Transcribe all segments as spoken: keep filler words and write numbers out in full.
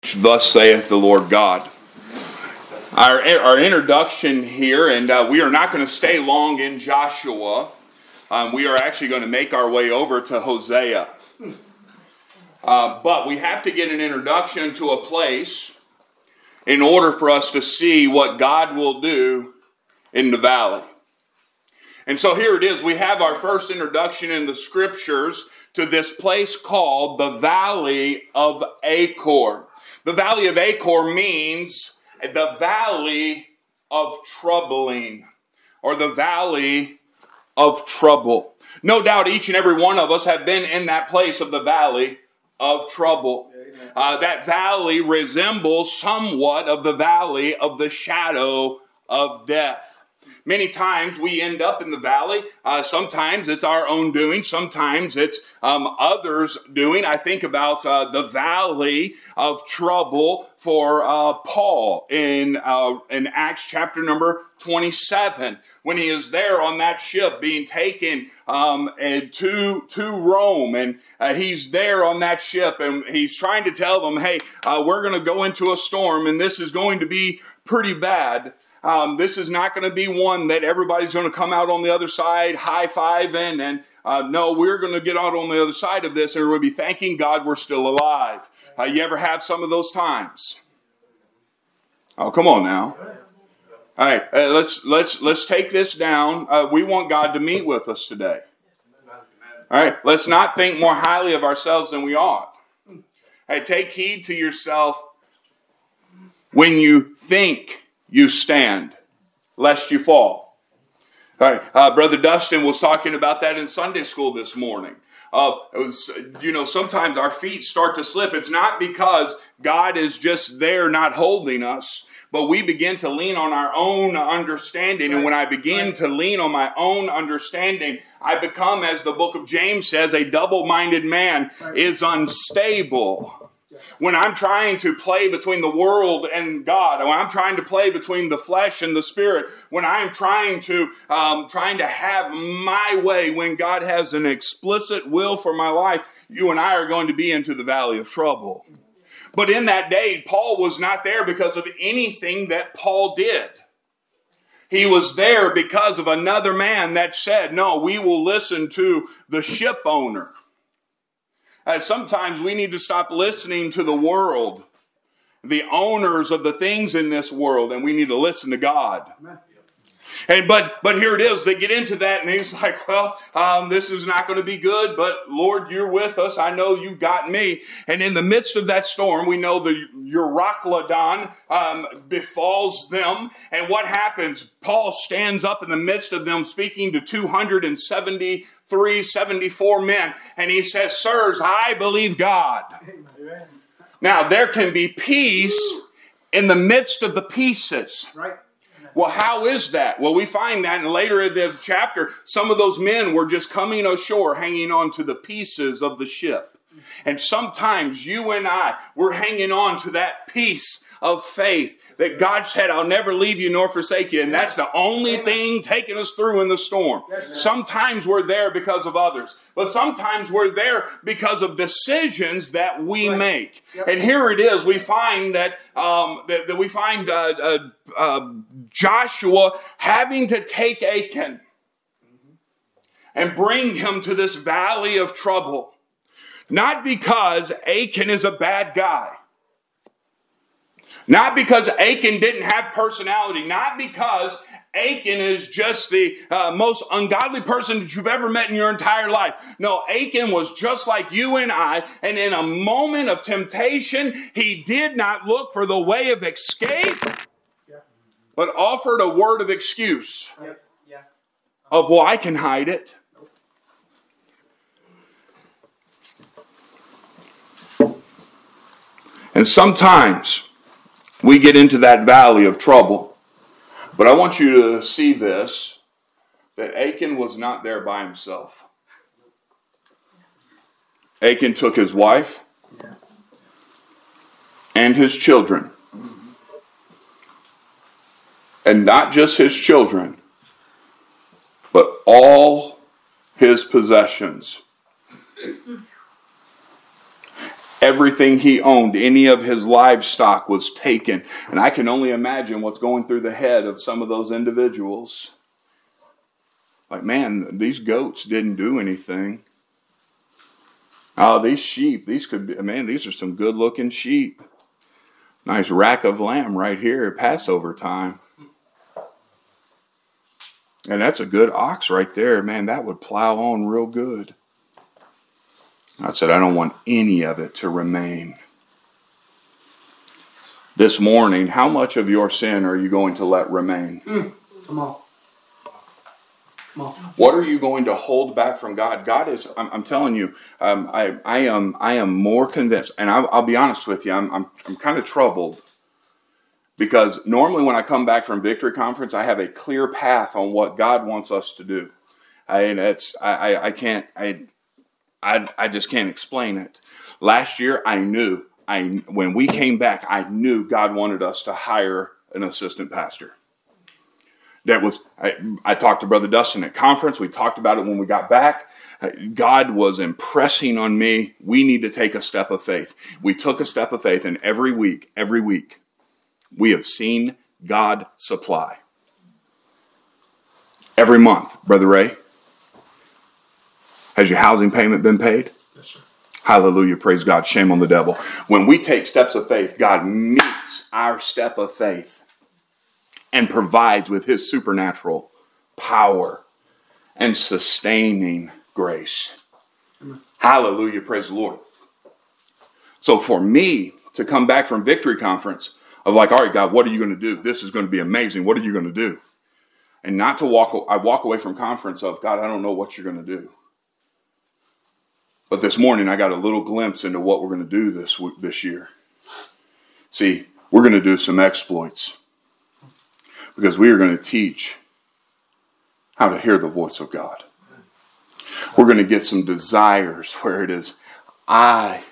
Thus saith the Lord God. Our, our introduction here, and uh, we are not going to stay long in Joshua. Um, we are actually going to make our way over to Hosea. Uh, but we have to get an introduction to a place in order for us to see what God will do in the valley. And so here it is. We have our first introduction in the scriptures to this place called the Valley of Achor. The Valley of Achor means the Valley of Troubling, or the Valley of Trouble. No doubt each and every one of us have been in that place of the Valley of Trouble. Uh, that valley resembles somewhat of the Valley of the Shadow of Death. Many times we end up in the valley. Uh, sometimes it's our own doing. Sometimes it's um, others' doing. I think about uh, the valley of trouble for uh, Paul in uh, in Acts chapter number twenty-seven, when he is there on that ship being taken um, and to to Rome, and uh, he's there on that ship, and he's trying to tell them, "Hey, uh, we're going to go into a storm, and this is going to be pretty bad." Um, this is not going to be one that everybody's going to come out on the other side high-fiving, and uh, no, we're going to get out on the other side of this, and we're going to be thanking God we're still alive. Uh, you ever have some of those times? Oh, come on now. All right, uh, let's let's let's take this down. Uh, we want God to meet with us today. All right, let's not think more highly of ourselves than we ought. Hey, take heed to yourself when you think you stand, lest you fall. All right, uh, Brother Dustin was talking about that in Sunday school this morning. Uh, it was, you know, sometimes our feet start to slip. It's not because God is just there not holding us, but we begin to lean on our own understanding. And when I begin to lean on my own understanding, I become, as the book of James says, a double-minded man is unstable. When I'm trying to play between the world and God, when I'm trying to play between the flesh and the spirit, when I'm trying to um, trying to have my way, when God has an explicit will for my life, you and I are going to be into the valley of trouble. But in that day, Paul was not there because of anything that Paul did. He was there because of another man that said, no, we will listen to the ship owner. Uh, sometimes we need to stop listening to the world, the owners of the things in this world, and we need to listen to God. And but but here it is. They get into that, and he's like, well, um, this is not going to be good, but Lord, you're with us. I know you got me. And in the midst of that storm, we know the Euroclydon um, befalls them. And what happens? Paul stands up in the midst of them speaking to two hundred seventy-three, seventy-four men. And he says, sirs, I believe God. Amen. Now, there can be peace in the midst of the pieces. Right. Well, how is that? Well, we find that, and later in the chapter, some of those men were just coming ashore, hanging on to the pieces of the ship. And sometimes you and I, we're hanging on to that piece of faith that God said, I'll never leave you nor forsake you. And that's the only thing taking us through in the storm. Sometimes we're there because of others, but sometimes we're there because of decisions that we make. And here it is. We find that, um, that, that we find uh, uh, uh, Joshua having to take Achan and bring him to this valley of trouble. Not because Achan is a bad guy. Not because Achan didn't have personality. Not because Achan is just the uh, most ungodly person that you've ever met in your entire life. No, Achan was just like you and I. And in a moment of temptation, he did not look for the way of escape, but offered a word of excuse. Of, well, I can hide it. And sometimes we get into that valley of trouble. But I want you to see this, that Achan was not there by himself. Achan took his wife and his children. And not just his children, but all his possessions. Everything he owned, any of his livestock was taken. And I can only imagine what's going through the head of some of those individuals. Like, man, these goats didn't do anything. Oh, these sheep, these could be, man, these are some good looking sheep. Nice rack of lamb right here at Passover time. And that's a good ox right there. Man, that would plow on real good. I said, I don't want any of it to remain. This morning, how much of your sin are you going to let remain? Mm, come on. Come on. What are you going to hold back from God? God is, I'm, I'm telling you, um, I, I am I am more convinced, and I'll, I'll be honest with you, I'm, I'm, I'm kind of troubled. Because normally when I come back from Victory Conference, I have a clear path on what God wants us to do. I, and it's, I, I, I can't, I, I, I just can't explain it. Last year, I knew, I when we came back, I knew God wanted us to hire an assistant pastor. That was, I, I talked to Brother Dustin at conference. We talked about it when we got back. God was impressing on me, we need to take a step of faith. We took a step of faith, and every week, every week, we have seen God supply. Every month, Brother Ray. Has your housing payment been paid? Yes, sir. Hallelujah. Praise God. Shame on the devil. When we take steps of faith, God meets our step of faith and provides with his supernatural power and sustaining grace. Amen. Hallelujah. Praise the Lord. So for me to come back from Victory Conference of like, all right, God, what are you going to do? This is going to be amazing. What are you going to do? And not to walk, I walk away from conference of, God, I don't know what you're going to do. But this morning, I got a little glimpse into what we're going to do this this year. See, we're going to do some exploits. Because we are going to teach how to hear the voice of God. We're going to get some desires where it is, I,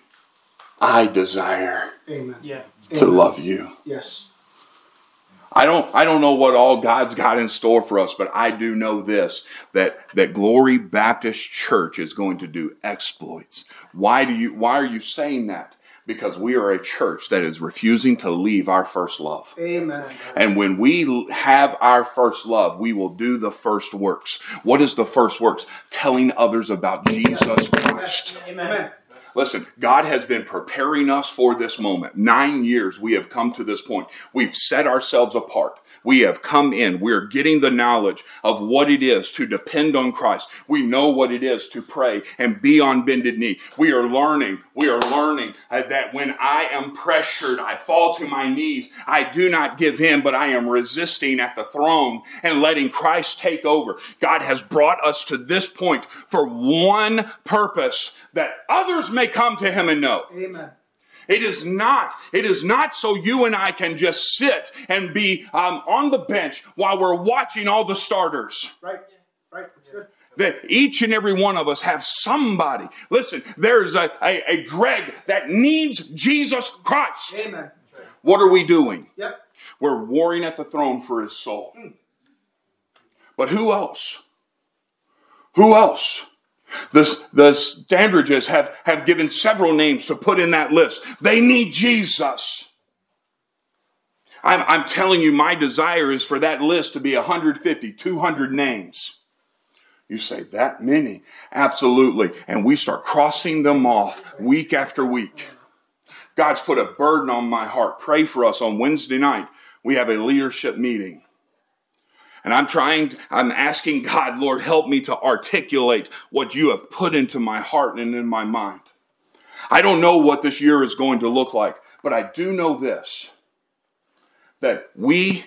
I desire Amen. Yeah. to Amen. love you. Yes. I don't I don't know what all God's got in store for us, but I do know this, that, that Glory Baptist Church is going to do exploits. Why do you why are you saying that? Because we are a church that is refusing to leave our first love. Amen. And when we have our first love, we will do the first works. What is the first works? Telling others about Jesus Christ. Amen. Listen, God has been preparing us for this moment. Nine years we have come to this point. We've set ourselves apart. We have come in. We're getting the knowledge of what it is to depend on Christ. We know what it is to pray and be on bended knee. We are learning. We are learning that when I am pressured, I fall to my knees. I do not give in, but I am resisting at the throne and letting Christ take over. God has brought us to this point for one purpose, that others may come to him and know. Amen. It is not, it is not so you and I can just sit and be um, on the bench while we're watching all the starters. Right, right, that's good. That each and every one of us have somebody. Listen, there's a, a, a Greg that needs Jesus Christ. Amen. What are we doing? Yep. We're warring at the throne for his soul. Mm. But who else? Who else? The, the Standridges have, have given several names to put in that list. They need Jesus. I'm, I'm telling you, my desire is for that list to be one hundred fifty, two hundred names. You say, that many? Absolutely. And we start crossing them off week after week. God's put a burden on my heart. Pray for us on Wednesday night. We have a leadership meeting. And I'm trying, I'm asking God, Lord, help me to articulate what you have put into my heart and in my mind. I don't know what this year is going to look like, but I do know this, that we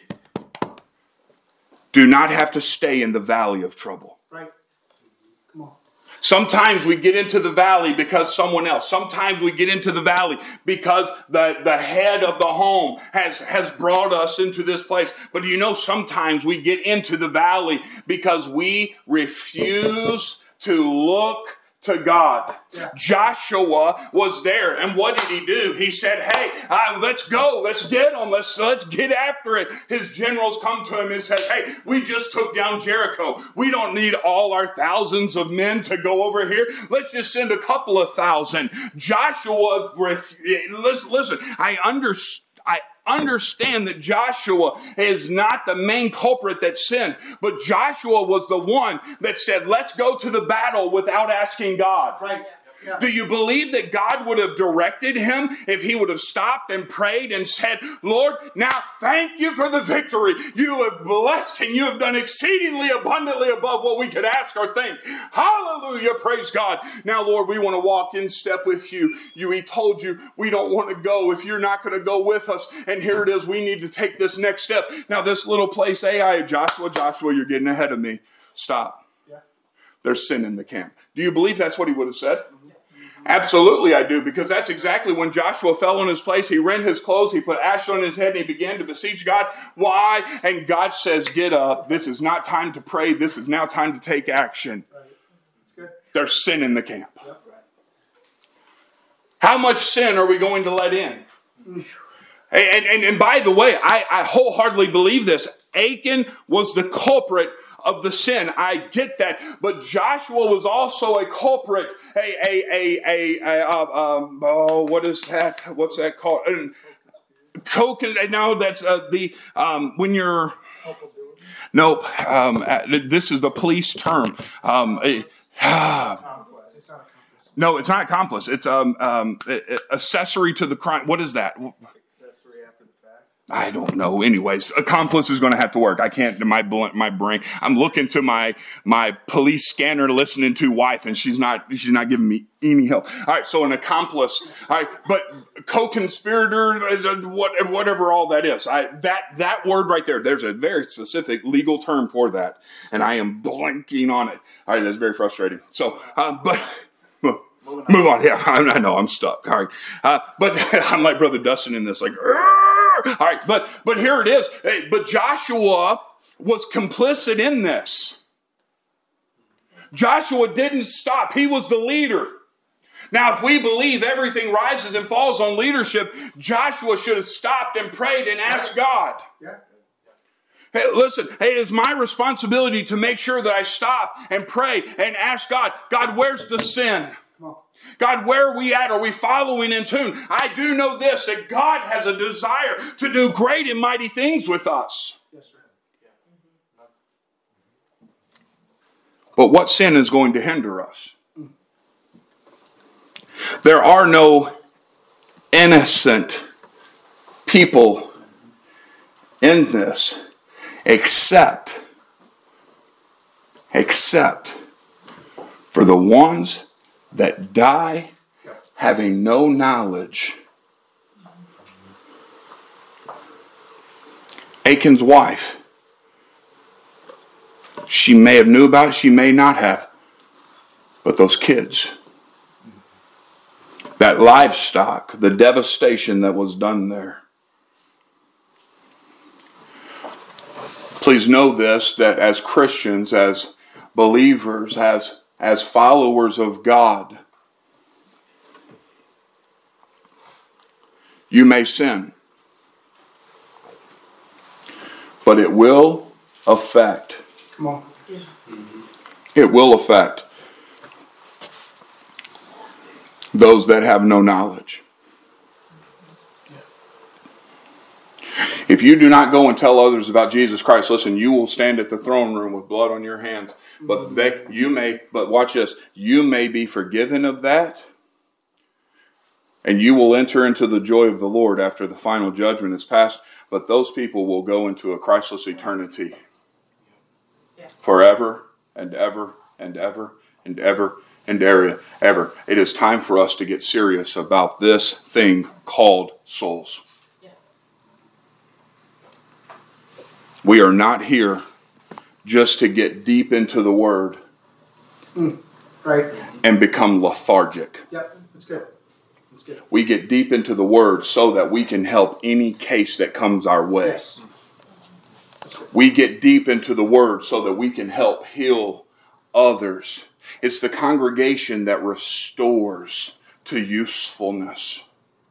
do not have to stay in the valley of trouble. Right. Come on. Sometimes we get into the valley because someone else. Sometimes we get into the valley because the, the head of the home has, has brought us into this place. But you know, sometimes we get into the valley because we refuse to look to God. Yeah. Joshua was there, and what did he do? He said, hey, uh, let's go, let's get them, let's, let's get after it. His generals come to him and says, hey, we just took down Jericho. We don't need all our thousands of men to go over here. Let's just send a couple of thousand. Joshua, listen, listen I understand. I understand that Joshua is not the main culprit that sinned, but Joshua was the one that said, let's go to the battle without asking God. Right. Yeah. Do you believe that God would have directed him if he would have stopped and prayed and said, Lord, now thank you for the victory. You have blessed and you have done exceedingly abundantly above what we could ask or think. Hallelujah. Praise God. Now, Lord, we want to walk in step with you. You, he told you we don't want to go if you're not going to go with us. And here it is. We need to take this next step. Now, this little place, Ai, Joshua, Joshua, you're getting ahead of me. Stop. Yeah. There's sin in the camp. Do you believe that's what he would have said? Absolutely I do, because that's exactly when Joshua fell on his place. He rent his clothes, he put ash on his head, and he began to beseech God. Why? And God says, get up. This is not time to pray. This is now time to take action. Right. That's good. There's sin in the camp. Yep. Right. How much sin are we going to let in? And, and, and by the way, I, I wholeheartedly believe this. Achan was the culprit of the sin. I get that. But Joshua was also a culprit. A, a, a, a, a uh, um, oh, what is that? What's that called? Coke. No, that's uh, the, um, when you're, nope. Um, this is the police term. Um, a, ah, no, it's not accomplice. It's um, um, accessory to the crime. What is that? I don't know. Anyways, accomplice is going to have to work. I can't, my my brain. I'm looking to my my police scanner, listening to wife, and she's not she's not giving me any help. All right, so an accomplice. All right, but co-conspirator, whatever all that is. I that that word right there. There's a very specific legal term for that, and I am blanking on it. All right, that's very frustrating. So, um, but. Move on. Yeah, I know I'm stuck. All right, uh, but I'm like Brother Dustin in this, like. All right, but but here it is. Hey, but Joshua was complicit in this. Joshua didn't stop. He was the leader. Now, if we believe everything rises and falls on leadership, Joshua should have stopped and prayed and asked God. Yeah. Hey, listen, hey, it is my responsibility to make sure that I stop and pray and ask God, God, where's the sin? God, where are we at? Are we following in tune? I do know this, that God has a desire to do great and mighty things with us. Yes, sir. But what sin is going to hinder us? There are no innocent people in this except, except for the ones that die having no knowledge. Achan's wife, she may have knew about it, she may not have. But those kids, that livestock, the devastation that was done there. Please know this, that as Christians, as believers, as As followers of God, you may sin, but it will affect. Come on. It will affect those that have no knowledge. If you do not go and tell others about Jesus Christ, listen, you will stand at the throne room with blood on your hands. But they, you may, but watch this, you may be forgiven of that. And you will enter into the joy of the Lord after the final judgment is passed. But those people will go into a Christless eternity. Forever and ever and ever and ever and ever. ever. It is time for us to get serious about this thing called souls. We are not here just to get deep into the Word mm, right. and become lethargic. Yep, that's good. That's good. We get deep into the Word so that we can help any case that comes our way. Yes. We get deep into the Word so that we can help heal others. It's the congregation that restores to usefulness.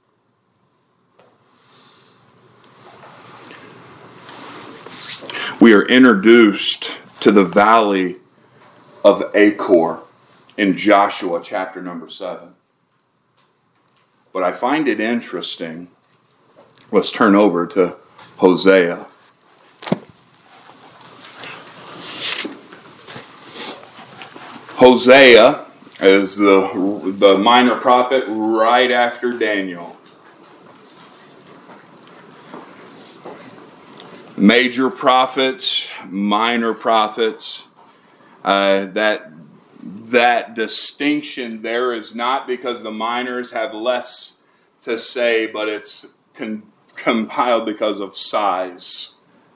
We are introduced to the valley of Achor in Joshua chapter number seven. But I find it interesting. Let's turn over to Hosea. Hosea is the, the minor prophet right after Daniel. Major prophets, minor prophets. Uh, that that distinction there is not because the minors have less to say, but it's con- compiled because of size.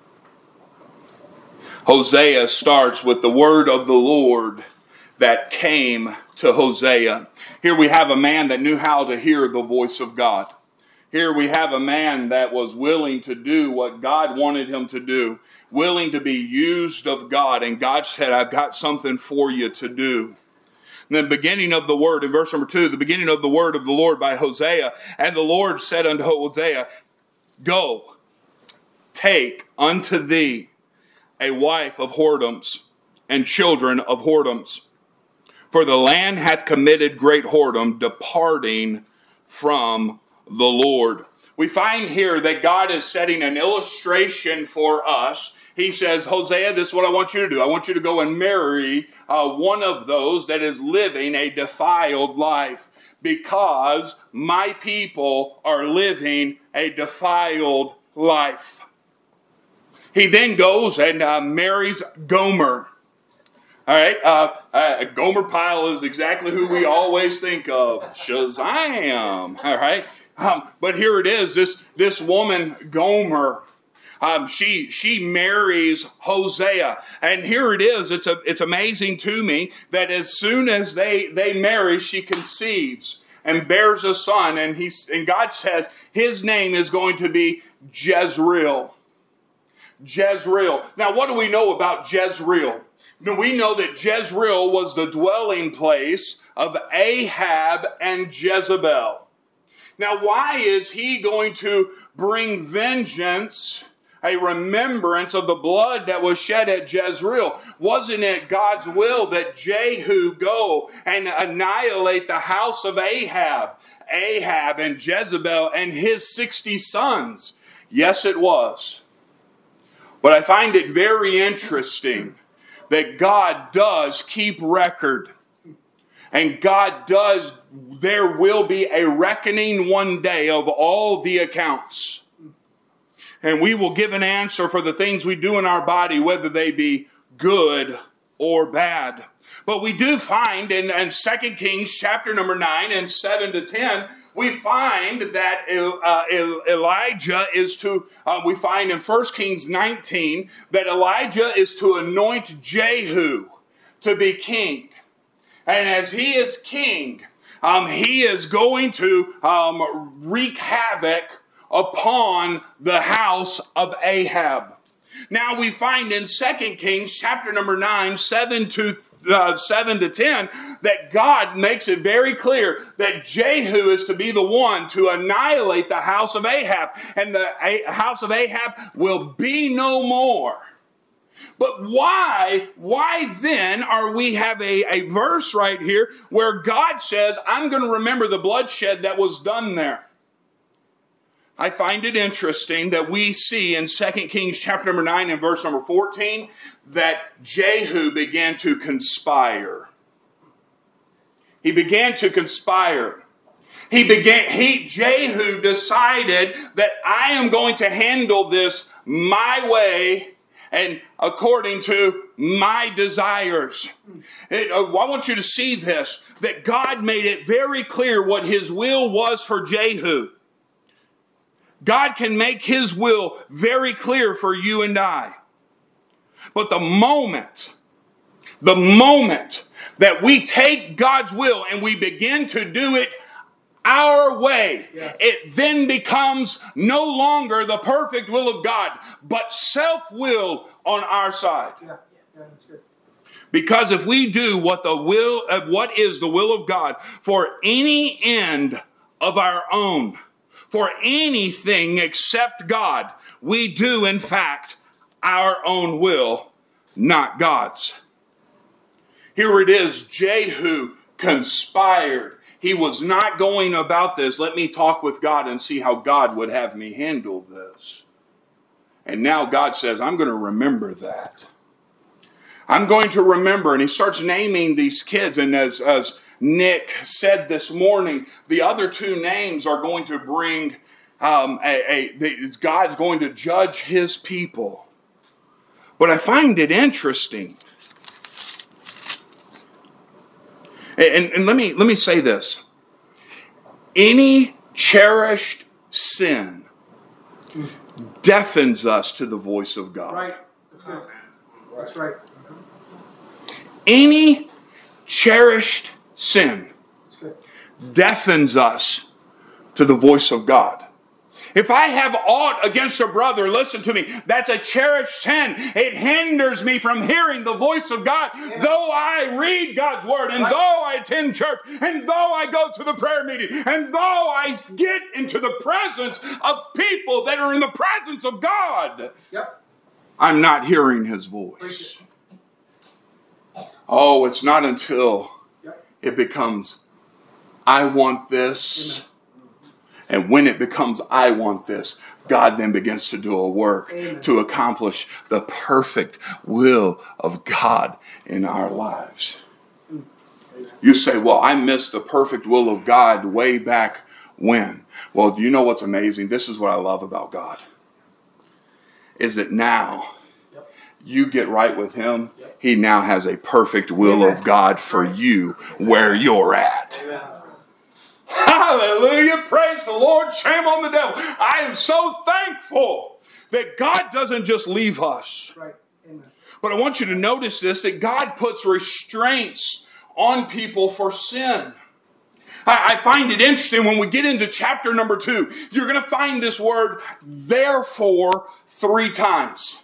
Hosea starts with the word of the Lord that came to Hosea. Here we have a man that knew how to hear the voice of God. Here we have a man that was willing to do what God wanted him to do, willing to be used of God. And God said, I've got something for you to do. And then beginning of the word, in verse number two, the beginning of the word of the Lord by Hosea. And the Lord said unto Hosea, Go, take unto thee a wife of whoredoms and children of whoredoms. For the land hath committed great whoredom, departing from the Lord. We find here that God is setting an illustration for us. He says, Hosea, this is what I want you to do. I want you to go and marry uh, one of those that is living a defiled life, because my people are living a defiled life. He then goes and uh, marries Gomer. All right, uh, uh, Gomer Pyle is exactly who we always think of. Shazam! All right, um, but here it is. This this woman Gomer, um, she she marries Hosea, and here it is. It's a it's amazing to me that as soon as they they marry, she conceives and bears a son, and he and God says his name is going to be Jezreel. Jezreel. Now, what do we know about Jezreel? Now, we know that Jezreel was the dwelling place of Ahab and Jezebel. Now, why is he going to bring vengeance, a remembrance of the blood that was shed at Jezreel? Wasn't it God's will that Jehu go and annihilate the house of Ahab, Ahab and Jezebel and his sixty sons? Yes, it was. But I find it very interesting that God does keep record. And God does, there will be a reckoning one day of all the accounts. And we will give an answer for the things we do in our body, whether they be good or bad. But we do find in, in Second Kings chapter number nine and seven to ten, we find that uh, Elijah is to, uh, we find in First Kings nineteen, that Elijah is to anoint Jehu to be king. And as he is king, um, he is going to um, wreak havoc upon the house of Ahab. Now we find in Second Kings chapter number nine, seven to Uh, seven to ten, that God makes it very clear that Jehu is to be the one to annihilate the house of Ahab, and the a- house of Ahab will be no more. But why, why then are we have a, a verse right here where God says, I'm going to remember the bloodshed that was done there? I find it interesting that we see in Second Kings chapter number nine and verse number fourteen that Jehu began to conspire. He began to conspire. He began, he, Jehu decided that I am going to handle this my way and according to my desires. It, uh, I want you to see this, that God made it very clear what his will was for Jehu. God can make his will very clear for you and I. But the moment, the moment that we take God's will and we begin to do it our way, yeah. It then becomes no longer the perfect will of God, but self-will on our side. Yeah. Yeah, that's good. Because if we do what the will, uh, what is the will of God for any end of our own, for anything except God, we do in fact our own will, not God's. Here it is, Jehu conspired. He was not going about this. Let me talk with God and see how God would have me handle this. And now God says, I'm going to remember that. I'm going to remember. And he starts naming these kids. And as, as Nick said this morning, the other two names are going to bring, um, a, a, God's going to judge his people. But I find it interesting. And, and let me let me say this. Any cherished sin deafens us to the voice of God. Right. That's good. That's right. Any cherished sin deafens us to the voice of God. If I have aught against a brother, listen to me, that's a cherished sin. It hinders me from hearing the voice of God. Amen. Though I read God's word, and right. though I attend church, and though I go to the prayer meeting, and though I get into the presence of people that are in the presence of God, yep. I'm not hearing his voice. Oh, it's not until yep. it becomes, I want this. Amen. And when it becomes, I want this, God then begins to do a work Amen. To accomplish the perfect will of God in our lives. Amen. You say, well, I missed the perfect will of God way back when. Well, do you know what's amazing? This is what I love about God. Is that now yep. you get right with him. Yep. He now has a perfect will Amen. Of God for you where you're at. Amen. Hallelujah. Praise the Lord. Shame on the devil. I am so thankful that God doesn't just leave us. Right. Amen. But I want you to notice this, that God puts restraints on people for sin. I, I find it interesting when we get into chapter number two, you're going to find this word, therefore, three times.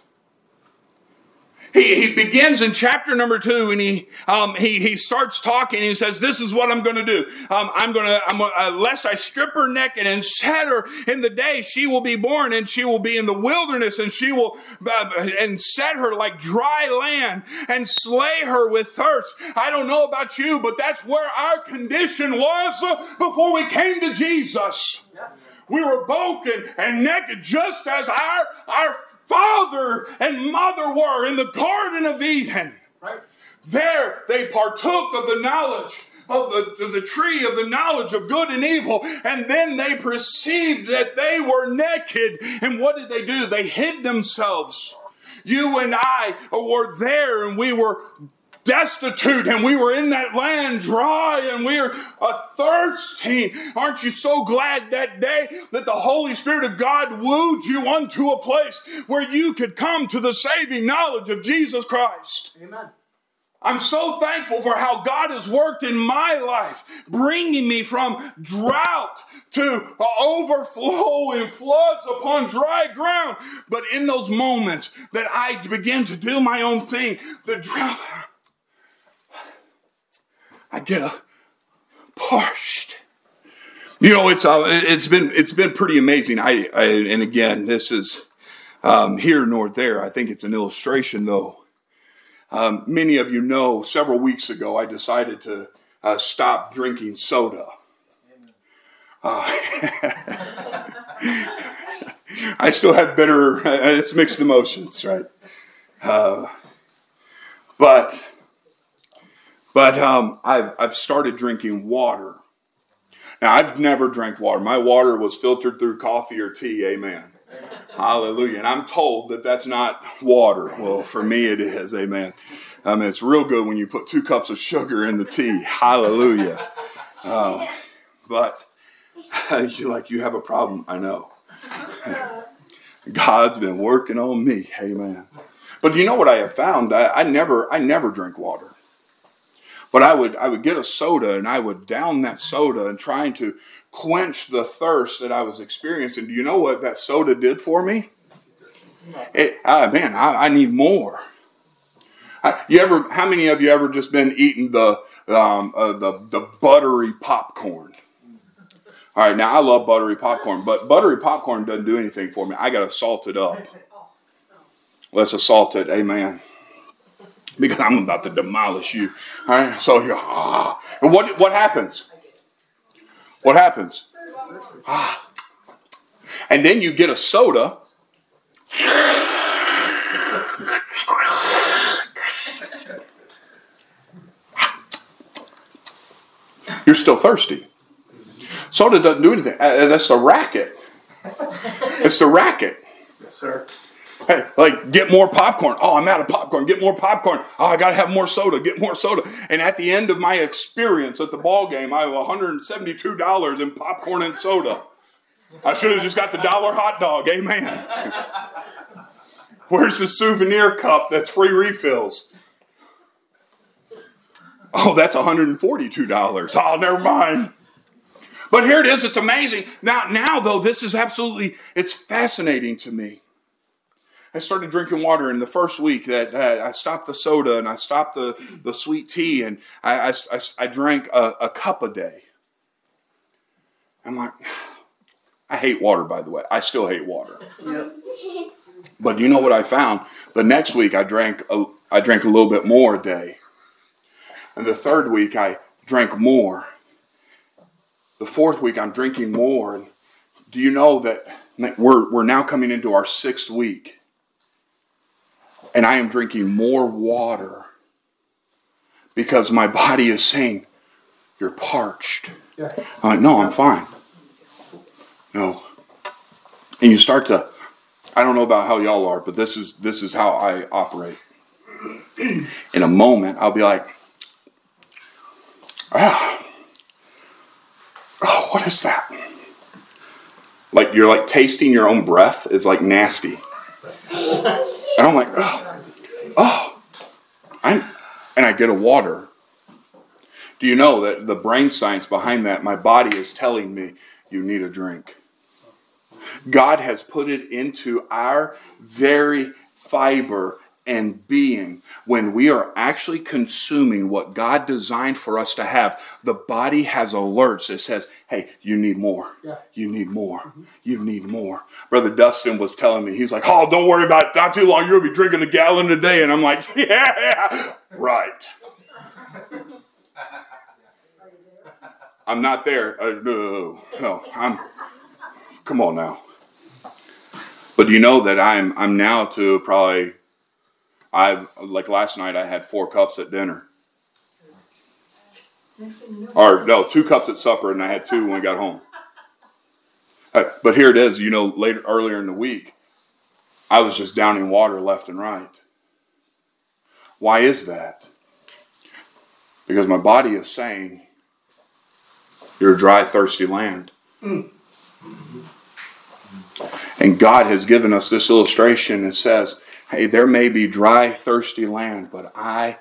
He, he begins in chapter number two, and he um, he he starts talking. And he says, "This is what I'm going to do. Um, I'm going to, I'm uh, lest I strip her naked and set her in the day she will be born, and she will be in the wilderness, and she will uh, and set her like dry land, and slay her with thirst." I don't know about you, but that's where our condition was before we came to Jesus. We were broken and naked, just as our our. father and mother were in the Garden of Eden. Right. There they partook of the knowledge of the, of the tree of the knowledge of good and evil. And then they perceived that they were naked. And what did they do? They hid themselves. You and I were there, and we were destitute, and we were in that land dry, and we were uh, thirsty. Aren't you so glad that day that the Holy Spirit of God wooed you unto a place where you could come to the saving knowledge of Jesus Christ? Amen. I'm so thankful for how God has worked in my life, bringing me from drought to overflow and floods upon dry ground. But in those moments that I begin to do my own thing, the drought, I get a parched. You know, it's uh, it's been it's been pretty amazing. I, I and again, this is um, here nor there. I think it's an illustration, though. Um, many of you know, several weeks ago, I decided to uh, stop drinking soda. Uh, I still have bitter. Uh, it's mixed emotions, right? Uh, but. But um, I've I've started drinking water. Now, I've never drank water. My water was filtered through coffee or tea, amen. Hallelujah. And I'm told that that's not water. Well, for me it is, amen. I mean, it's real good when you put two cups of sugar in the tea. Hallelujah. Uh, but you like you have a problem, I know. God's been working on me, amen. But you know what I have found? I, I never I never drink water. But I would I would get a soda, and I would down that soda and trying to quench the thirst that I was experiencing. Do you know what that soda did for me? It, uh, man, I, I need more. You ever? How many of you ever just been eating the um, uh, the the buttery popcorn? All right, now I love buttery popcorn, but buttery popcorn doesn't do anything for me. I got to salt it up. Let's assault it, amen. Because I'm about to demolish you. All right, so you're, ah. And what what happens? What happens? Ah. And then you get a soda. You're still thirsty. Soda doesn't do anything. Uh, that's the racket. It's the racket. Yes, sir. Hey, like, get more popcorn. Oh, I'm out of popcorn. Get more popcorn. Oh, I got to have more soda. Get more soda. And at the end of my experience at the ball game, I have one hundred seventy-two dollars in popcorn and soda. I should have just got the dollar hot dog. Amen. Where's the souvenir cup that's free refills? Oh, that's one hundred forty-two dollars. Oh, never mind. But here it is. It's amazing. Now, now though, this is absolutely, it's fascinating to me. I started drinking water in the first week that uh, I stopped the soda and I stopped the, the sweet tea, and I, I, I drank a, a cup a day. I'm like, I hate water, by the way. I still hate water. Yep. But you know what I found? The next week I drank a, I drank a little bit more a day. And the third week I drank more. The fourth week I'm drinking more. And do you know that we're we're now coming into our sixth week? And I am drinking more water because my body is saying, you're parched. Yeah. I'm like, no, I'm fine. No. And you start to, I don't know about how y'all are, but this is this is how I operate. In a moment, I'll be like, ah, oh, what is that? Like you're like tasting your own breath is like nasty. And I'm like, oh, oh, I'm, and I get a water. Do you know that the brain science behind that, my body is telling me, you need a drink. God has put it into our very fiber and being. When we are actually consuming what God designed for us to have, the body has alerts that says, hey, you need more. Yeah. You need more. Mm-hmm. You need more. Brother Dustin was telling me, he's like, oh, don't worry about it. Not too long, you'll be drinking a gallon a day. And I'm like, yeah, right. I'm not there. Uh, no, no, I'm, come on now. But you know that I'm I'm now to probably, I like last night I had four cups at dinner. Or no, two cups at supper, and I had two when I got home. Uh, but here it is, you know, later earlier in the week, I was just downing water left and right. Why is that? Because my body is saying, you're a dry, thirsty land. Mm. And God has given us this illustration that says, hey, there may be dry, thirsty land, but I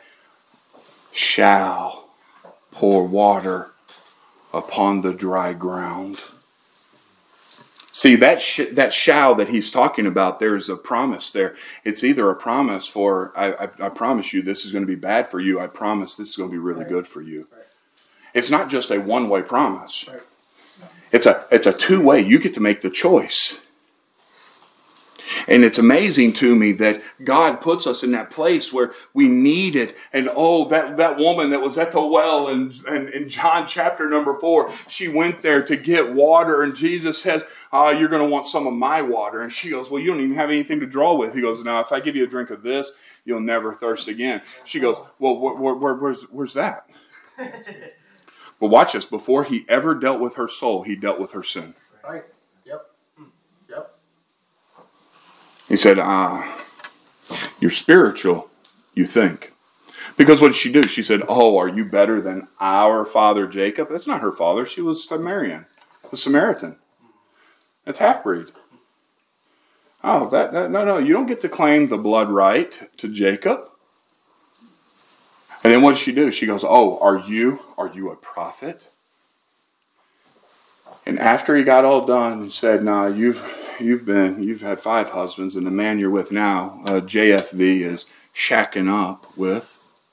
shall pour water upon the dry ground. See, that sh- that shall that he's talking about, there's a promise there. It's either a promise for, I, I, I promise you this is going to be bad for you. I promise this is going to be really good for you. It's not just a one-way promise. It's a it's a two-way. You get to make the choice. And it's amazing to me that God puts us in that place where we need it. And oh, that, that woman that was at the well in, in, in John chapter number four, she went there to get water. And Jesus says, oh, you're going to want some of my water. And she goes, well, you don't even have anything to draw with. He goes, now, if I give you a drink of this, you'll never thirst again. She goes, well, where, where, where's, where's that? But watch this. Before he ever dealt with her soul, he dealt with her sin. Right. Yep. Yep. He said, ah, you're spiritual, you think. Because what did she do? She said, oh, are you better than our father Jacob? That's not her father. She was Samaritan, a Samaritan. That's half-breed. Oh, that, that no, no. You don't get to claim the blood right to Jacob. And then what does she do? She goes, oh, are you, are you a prophet? And after he got all done, he said, no, you've, you've been, you've had five husbands, and the man you're with now, uh, J F V, is shacking up with.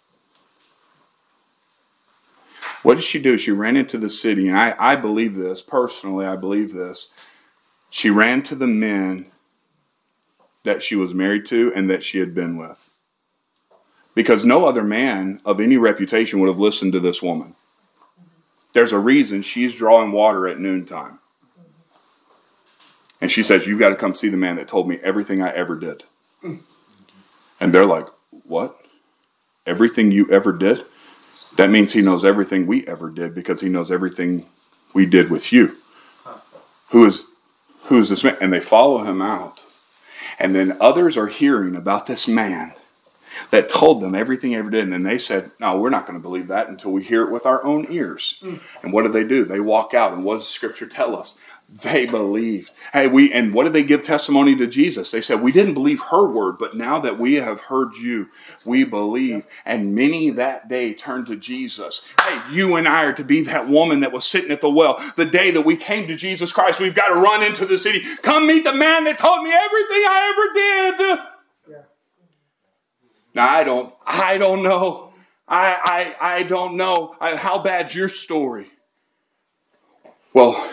What did she do? She ran into the city, and I, I believe this, personally, I believe this. She ran to the men that she was married to and that she had been with. Because no other man of any reputation would have listened to this woman. There's a reason she's drawing water at noontime. And she says, you've got to come see the man that told me everything I ever did. And they're like, what? Everything you ever did? That means he knows everything we ever did because he knows everything we did with you. Who is, who is this man? And they follow him out. And then others are hearing about this man that told them everything he ever did. And then they said, no, we're not going to believe that until we hear it with our own ears. Mm. And what do they do? They walk out. And what does the scripture tell us? They believed. Hey, we and what did they give testimony to Jesus? They said, we didn't believe her word, but now that we have heard you, we believe. And many that day turned to Jesus. Hey, you and I are to be that woman that was sitting at the well. The day that we came to Jesus Christ, we've got to run into the city. Come meet the man that taught me everything I ever did. Yeah. Now, I don't, I don't know. I, I, I don't know. I, how bad's your story? Well,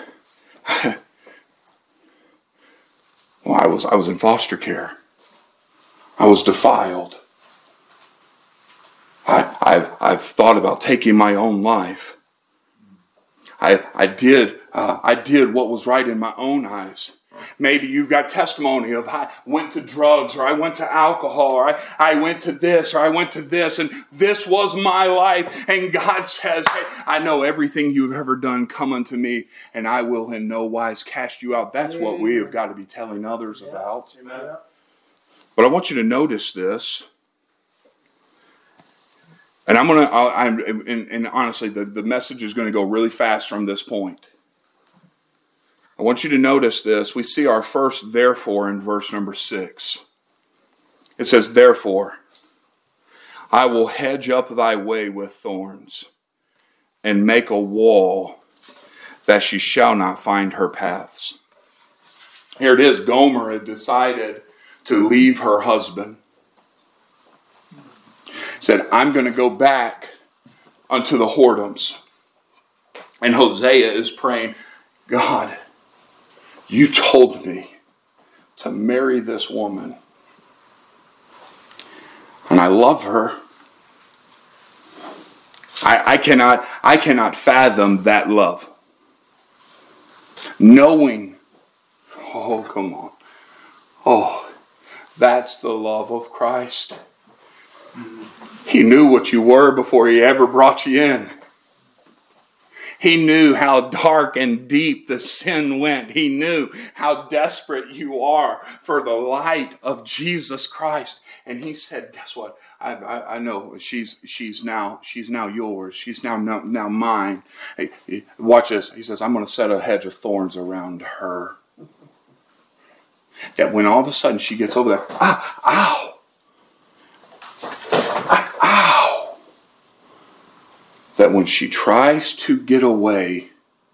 well, I was I was in foster care. I was defiled. I, I've I've thought about taking my own life. I I did uh, I did what was right in my own eyes. Maybe you've got testimony of I went to drugs or I went to alcohol or I, I went to this or I went to this and this was my life. And God says, hey, I know everything you've ever done. Come unto me and I will in no wise cast you out. That's what we have got to be telling others about. Amen. But I want you to notice this. And I'm going to, I'm, and, and honestly, the, the message is going to go really fast from this point. I want you to notice this. We see our first therefore in verse number six. It says, therefore, I will hedge up thy way with thorns and make a wall that she shall not find her paths. Here it is. Gomer had decided to leave her husband. Said, I'm going to go back unto the whoredoms. And Hosea is praying, God, you told me to marry this woman. And I love her. I, I cannot, I cannot fathom that love. Knowing, oh, come on. Oh, that's the love of Christ. He knew what you were before he ever brought you in. He knew how dark and deep the sin went. He knew how desperate you are for the light of Jesus Christ. And he said, guess what? I, I, I know she's she's now she's now yours. She's now now, now mine. Hey, watch this. He says, I'm going to set a hedge of thorns around her. That when all of a sudden she gets over there, ah, ow. Ah, ow. That when she tries to get away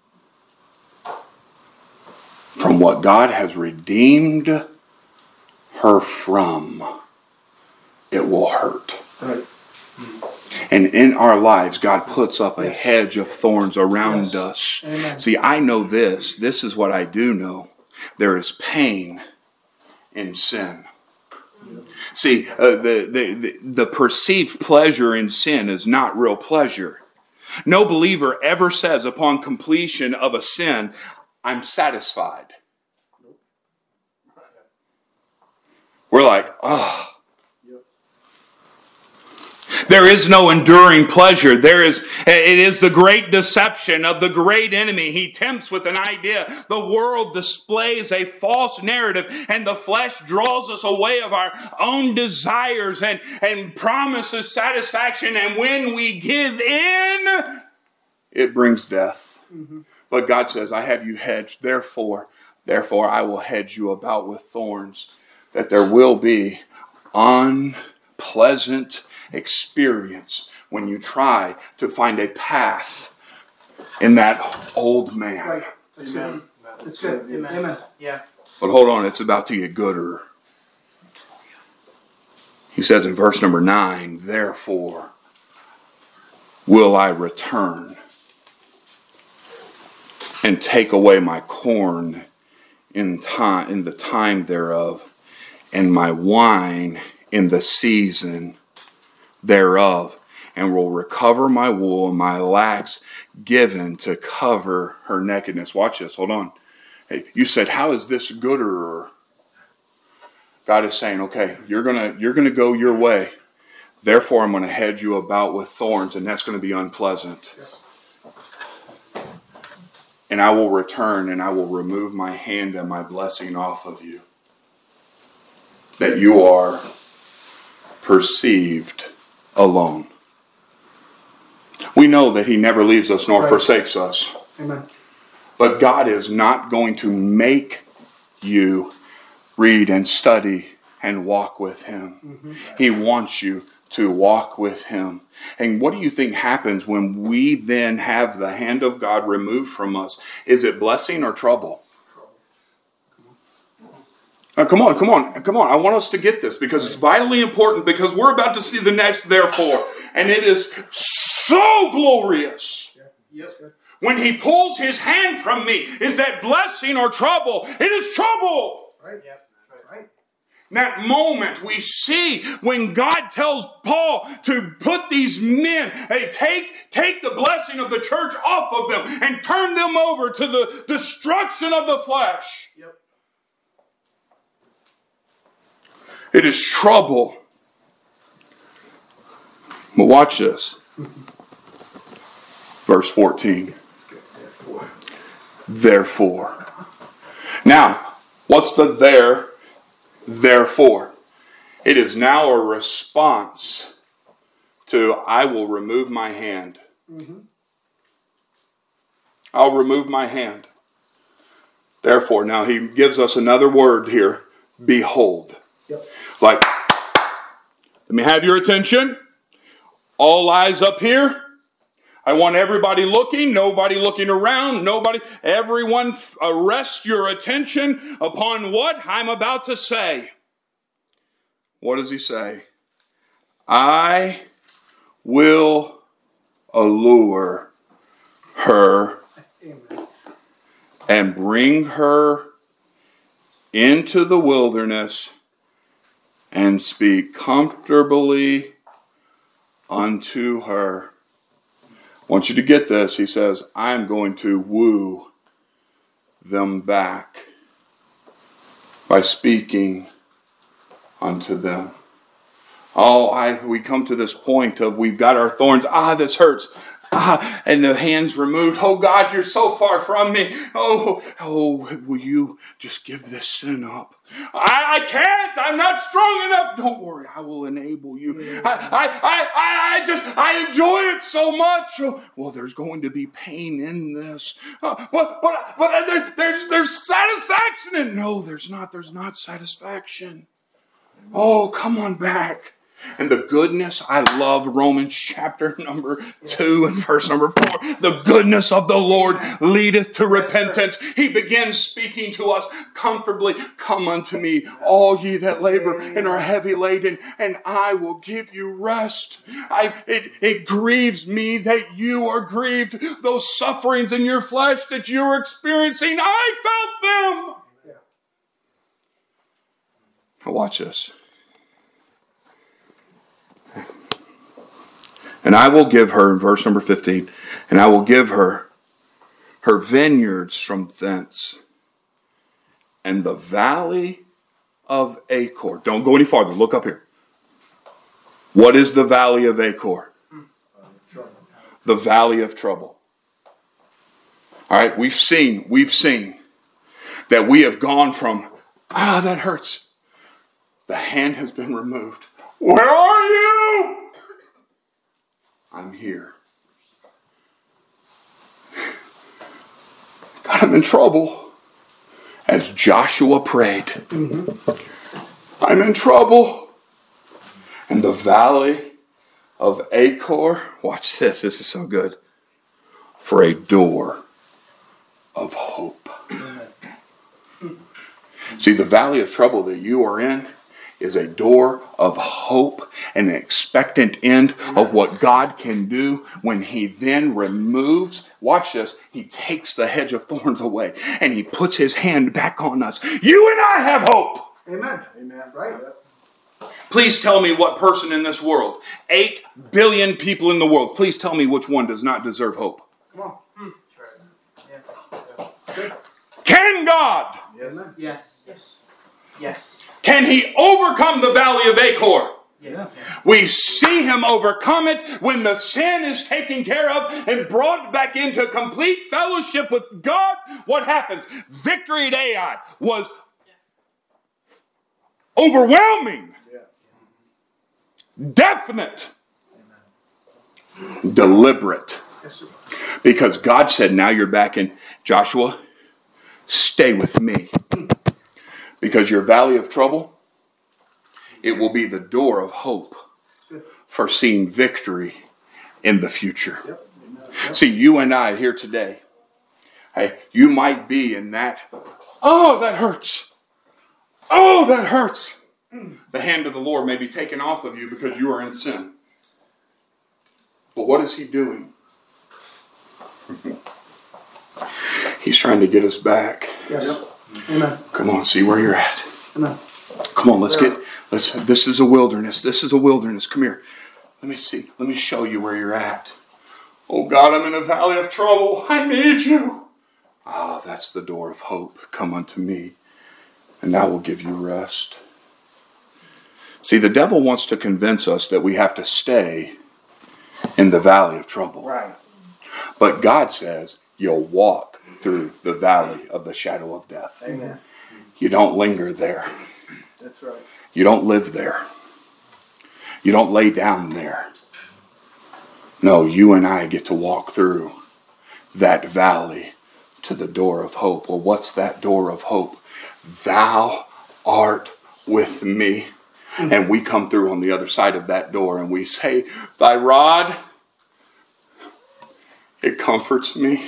from what God has redeemed her from, it will hurt. Right. And in our lives, God puts up a yes. hedge of thorns around yes. us. Amen. See, I know this. This is what I do know. There is pain in sin. See, uh, the, the, the, the perceived pleasure in sin is not real pleasure. No believer ever says upon completion of a sin, I'm satisfied. We're like, oh. There is no enduring pleasure. There is, it is the great deception of the great enemy. He tempts with an idea. The world displays a false narrative, and the flesh draws us away of our own desires and, and promises satisfaction. And when we give in, it brings death. Mm-hmm. But God says, I have you hedged. Therefore, therefore, I will hedge you about with thorns, that there will be unpleasant experience when you try to find a path in that old man. Right. That's good. That's good. Amen. Amen. Yeah. But hold on, it's about to get gooder. He says in verse number nine, therefore will I return and take away my corn in time in the time thereof, and my wine in the season thereof, and will recover my wool and my flax given to cover her nakedness. Watch this, hold on. Hey, you said, how is this gooder? God is saying, okay, you're gonna you're gonna go your way. Therefore, I'm going to hedge you about with thorns, and that's going to be unpleasant. And I will return, and I will remove my hand and my blessing off of you, that you are perceived alone. We know that He never leaves us nor right. forsakes us. Amen. But God is not going to make you read and study and walk with Him. Mm-hmm. He wants you to walk with Him. And what do you think happens when we then have the hand of God removed from us? Is it blessing or trouble? Now, come on, come on, come on. I want us to get this because it's vitally important, because we're about to see the next therefore. And it is so glorious. Yes. When He pulls His hand from me, is that blessing or trouble? It is trouble. Right. Yeah. Right. That moment we see when God tells Paul to put these men, hey, take, take the blessing of the church off of them and turn them over to the destruction of the flesh. Yep. It is trouble. But watch this. Verse fourteen. Therefore. Therefore. Now, what's the there? Therefore. It is now a response to, I will remove my hand. Mm-hmm. I'll remove my hand. Therefore. Now he gives us another word here. Behold. Yep. Like, let me have your attention. All eyes up here. I want everybody looking, nobody looking around, nobody, everyone arrest your attention upon what I'm about to say. What does he say? I will allure her and bring her into the wilderness and speak comfortably unto her. I want you to get this. He says, I'm going to woo them back by speaking unto them. Oh, I we come to this point of we've got our thorns. Ah, this hurts. Ah, and the hands removed. Oh, God, you're so far from me. Oh, oh, will you just give this sin up? I, I can't. I'm not strong enough. Don't worry. I will enable you. I, I, I, I just, I enjoy it so much. Oh, well, there's going to be pain in this. Uh, but, but, but there, there's, there's satisfaction in. No, there's not. There's not satisfaction. Oh, come on back. And the goodness, I love Romans chapter number two and verse number four. The goodness of the Lord leadeth to repentance. He begins speaking to us comfortably. Come unto me, all ye that labor and are heavy laden, and I will give you rest. I, it, it grieves me that you are grieved. Those sufferings in your flesh that you're experiencing, I felt them. Now watch this. And I will give her, in verse number fifteen, and I will give her her vineyards from thence, and the valley of Achor. Don't go any farther. Look up here. What is the valley of Achor? The valley of trouble. All right, we've seen, we've seen that we have gone from, ah, that hurts. The hand has been removed. Where are you? I'm here. God, I'm in trouble. As Joshua prayed, mm-hmm. I'm in trouble. And the valley of Achor, watch this, this is so good, for a door of hope. See, the valley of trouble that you are in is a door of hope and an expectant end of what God can do when he then removes, watch this, he takes the hedge of thorns away and he puts his hand back on us. You and I have hope. Amen. Amen. Right. Please tell me what person in this world, eight billion people in the world, please tell me which one does not deserve hope. Come on. Hmm. Yeah. Can God? Yes. Yes. Yes. Yes. Can he overcome the valley of Achor? Yes. We see him overcome it when the sin is taken care of and brought back into complete fellowship with God. What happens? Victory at Ai was overwhelming, definite, deliberate. Because God said, now you're back in. Joshua, stay with me. Because your valley of trouble, it will be the door of hope for seeing victory in the future. Yep. Yep. See, you and I here today, hey, you might be in that, oh, that hurts. Oh, that hurts. The hand of the Lord may be taken off of you because you are in sin. But what is he doing? He's trying to get us back. Yes. Amen. Come on, see where you're at. Amen. Come on, let's get, let's, this is a wilderness. This is a wilderness. Come here. Let me see. Let me show you where you're at. Oh God, I'm in a valley of trouble. I need you. Ah, that's the door of hope. Come unto me, and that will give you rest. See, the devil wants to convince us that we have to stay in the valley of trouble. Right. But God says you'll walk through the valley of the shadow of death. Amen. You don't linger there. That's right. You don't live there. You don't lay down there. No, you and I get to walk through that valley to the door of hope. Well, what's that door of hope? Thou art with me. Mm-hmm. And we come through on the other side of that door and we say, thy rod, it comforts me.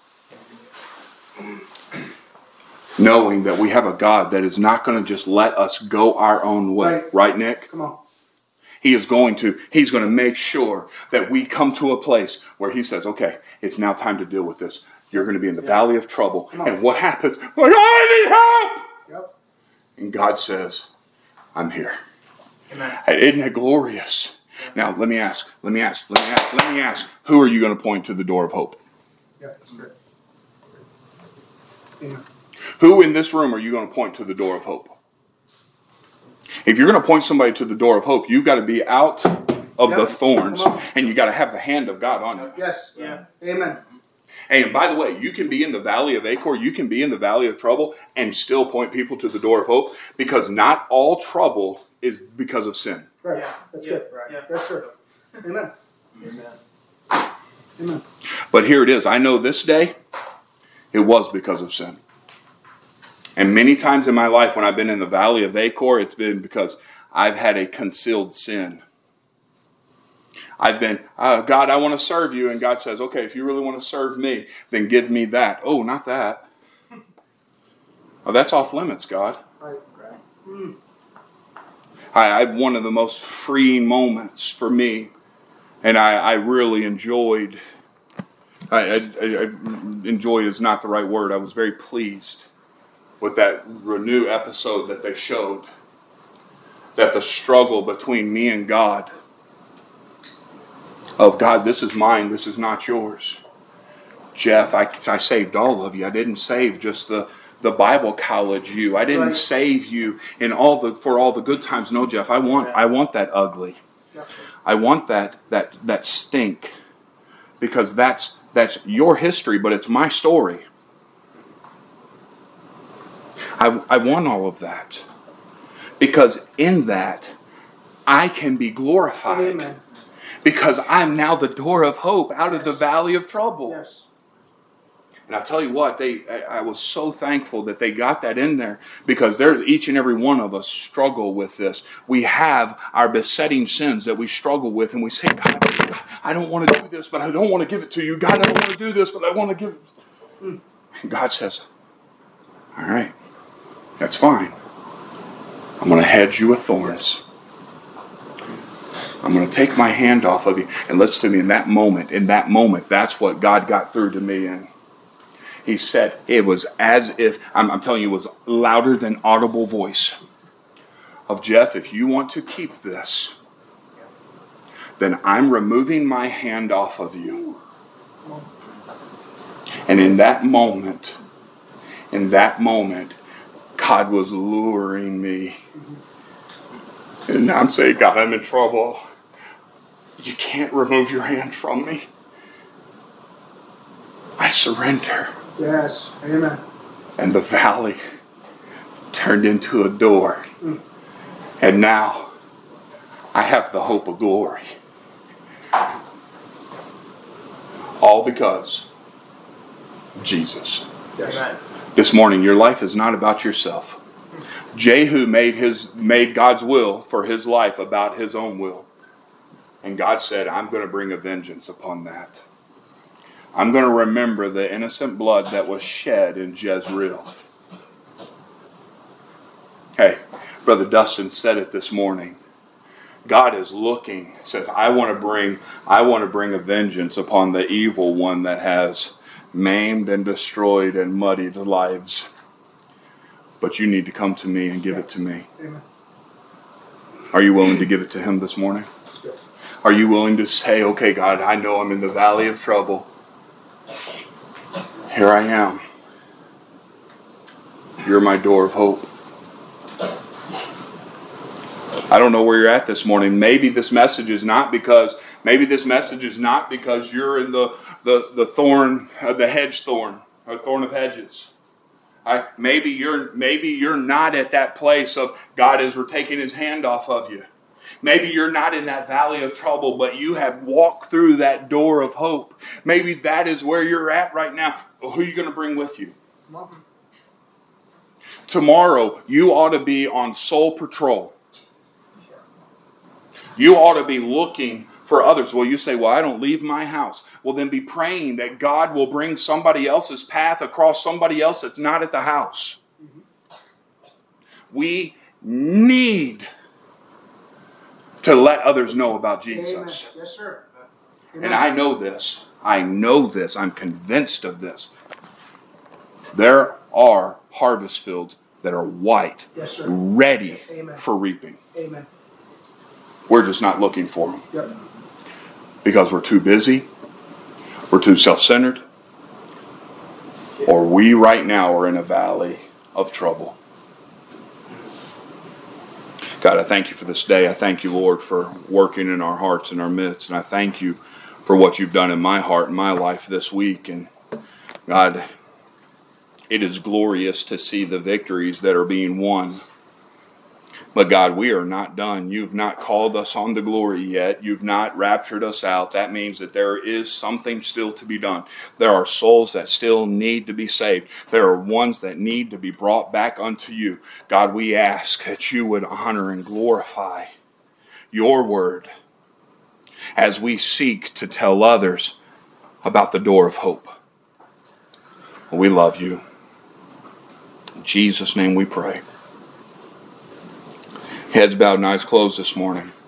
Knowing that we have a God that is not going to just let us go our own way. Right, right Nick? Come on. He is going to, he's going to make sure that we come to a place where he says, okay, it's now time to deal with this. You're going to be in the yeah. valley of trouble. And what happens? Like, I need help! Yep. And God says, I'm here. Amen. Isn't that glorious? Yeah. Now, let me ask, let me ask, let me ask, let me ask, who are you going to point to the door of hope? Yeah, that's good. Yeah. Who in this room are you going to point to the door of hope? If you're going to point somebody to the door of hope, you've got to be out of yep. the thorns, and you got to have the hand of God on you. Yes. Yeah. Amen. Hey, and by the way, you can be in the valley of Achor, you can be in the valley of trouble, and still point people to the door of hope, because not all trouble is because of sin. Right. Yeah. That's yeah. good. Right. Yeah. That's true. Amen. Amen. Amen. But here it is. I know this day, it was because of sin. And many times in my life when I've been in the valley of Achor, it's been because I've had a concealed sin. I've been, oh, God, I want to serve you. And God says, okay, if you really want to serve me, then give me that. Oh, not that. Oh, that's off limits, God. I, I one of the most freeing moments for me. And I, I really enjoyed, I, I, I enjoyed is not the right word. I was very pleased with that Renew episode that they showed, that the struggle between me and God, of God, this is mine, this is not yours. Jeff, I, I saved all of you. I didn't save just the, the Bible college you. I didn't right. save you in all the for all the good times. No, Jeff, I want I want that ugly. I want that that that stink, because that's that's your history, but it's my story. I, I want all of that, because in that I can be glorified. Amen. Because I'm now the door of hope out of the valley of trouble. Yes. And I'll tell you what, they I, I was so thankful that they got that in there, because there each and every one of us struggle with this. We have our besetting sins that we struggle with, and we say, God, God I don't want to do this, but I don't want to give it to you. God, I don't want to do this, but I want to give it. And God says, all right. That's fine. I'm going to hedge you with thorns. I'm going to take my hand off of you. And listen to me, in that moment, in that moment, that's what God got through to me in. He said, it was as if, I'm, I'm telling you, it was louder than audible voice of, Jeff, if you want to keep this, then I'm removing my hand off of you. And in that moment, in that moment, God was luring me. And I'm saying, God, I'm in trouble. You can't remove your hand from me. I surrender. Yes. Amen. And the valley turned into a door. Mm. And now I have the hope of glory. All because of Jesus. Yes. Amen. This morning, your life is not about yourself. Jehu made his made God's will for his life about his own will. And God said, I'm going to bring a vengeance upon that. I'm going to remember the innocent blood that was shed in Jezreel. Hey, Brother Dustin said it this morning. God is looking, says, I want to bring, I want to bring a vengeance upon the evil one that has maimed and destroyed and muddied lives. But you need to come to me and give it to me. Amen. Are you willing to give it to him this morning? Are you willing to say, okay, God, I know I'm in the valley of trouble. Here I am. You're my door of hope. I don't know where you're at this morning. Maybe this message is not because, maybe this message is not because you're in the, the, the thorn, uh, the hedge thorn, or thorn of hedges. I, maybe you're maybe you're not at that place of God is taking his hand off of you. Maybe you're not in that valley of trouble, but you have walked through that door of hope. Maybe that is where you're at right now. Who are you going to bring with you? Tomorrow, you ought to be on soul patrol. You ought to be looking for others. Well, you say, well, I don't leave my house. Well, then be praying that God will bring somebody else's path across somebody else that's not at the house. We need to let others know about Jesus. Amen. Yes, sir. Amen. And I know this. I know this. I'm convinced of this. There are harvest fields that are white, yes, sir. Ready Amen. For reaping. Amen. We're just not looking for them. Yep. Because we're too busy, we're too self-centered, or we right now are in a valley of trouble. God, I thank you for this day. I thank you, Lord, for working in our hearts and our midst. And I thank you for what you've done in my heart and my life this week. And God, it is glorious to see the victories that are being won. But God, we are not done. You've not called us on to glory yet. You've not raptured us out. That means that there is something still to be done. There are souls that still need to be saved. There are ones that need to be brought back unto you. God, we ask that you would honor and glorify your word as we seek to tell others about the door of hope. We love you. In Jesus' name we pray. Heads bowed and eyes closed this morning.